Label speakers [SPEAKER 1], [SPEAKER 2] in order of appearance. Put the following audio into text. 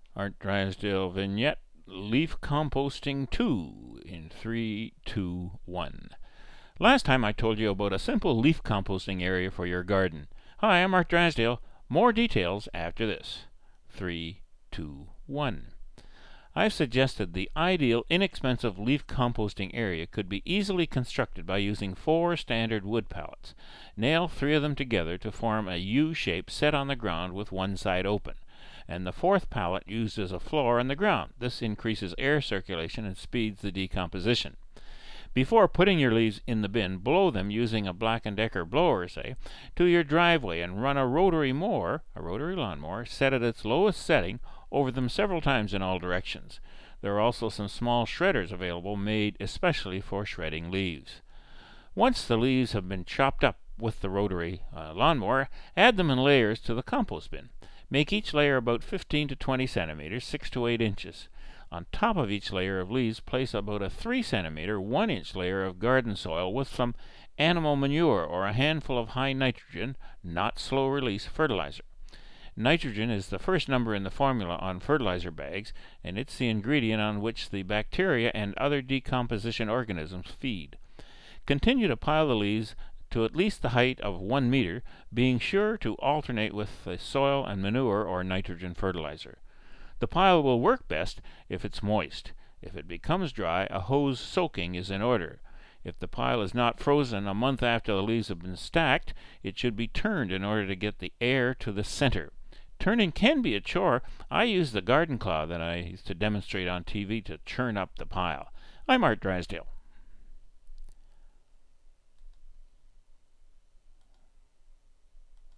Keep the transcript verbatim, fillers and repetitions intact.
[SPEAKER 1] Art Drysdale vignette, Leaf Composting two in three, two, one. Last time I told you about a simple leaf composting area for your garden. Hi, I'm Art Drysdale. More details after this. three, two, one. I've suggested the ideal inexpensive leaf composting area could be easily constructed by using four standard wood pallets. Nail three of them together to form a U shape set on the ground with one side open, and the fourth pallet used as a floor on the ground. This increases air circulation and speeds the decomposition. Before putting your leaves in the bin, blow them using a Black and Decker blower, say, to your driveway and run a rotary mower, a rotary lawnmower, set at its lowest setting over them several times in all directions. There are also some small shredders available made especially for shredding leaves. Once the leaves have been chopped up with the rotary uh, lawnmower, add them in layers to the compost bin. Make each layer about fifteen to twenty centimeters, six to eight inches. On top of each layer of leaves, place about a three centimeter, one inch layer of garden soil with some animal manure or a handful of high nitrogen, not slow release fertilizer. Nitrogen is the first number in the formula on fertilizer bags, and it's the ingredient on which the bacteria and other decomposition organisms feed. Continue to pile the leaves to at least the height of one meter, being sure to alternate with the soil and manure or nitrogen fertilizer. The pile will work best if it's moist. If it becomes dry, a hose soaking is in order. If the pile is not frozen a month after the leaves have been stacked, it should be turned in order to get the air to the center. Turning can be a chore. I use the garden claw that I used to demonstrate on T V to churn up the pile. I'm Art Drysdale.